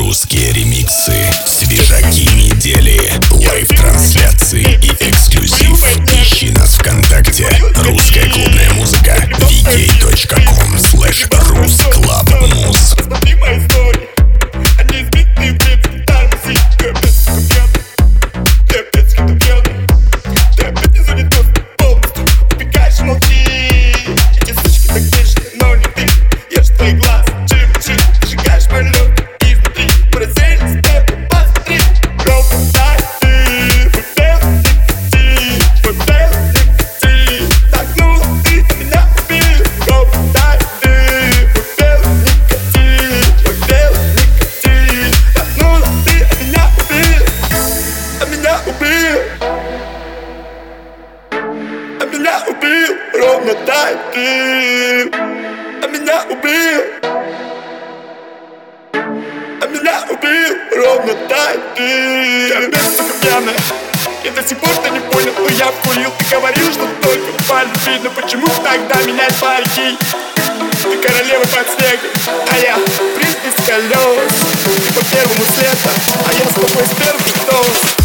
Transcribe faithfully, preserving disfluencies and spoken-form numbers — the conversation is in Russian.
Русские ремиксы, свежаки недели, лайв-трансляции и эксклюзив. Ищи нас ВКонтакте. Русская клубная музыка. ви кей точка ком слэш русклабмуз. Меня убил ровно так ты. А меня убил. А меня убил ровно так ты. Я опять, сука, пьяная. И до сих пор ты не понял, но я вкурил. Ты говорил, что только по любви. Но почему тогда менять байки? Ты королева под снегом, а я принц без колес. Ты по первому свету, а я с тобой с первых тост.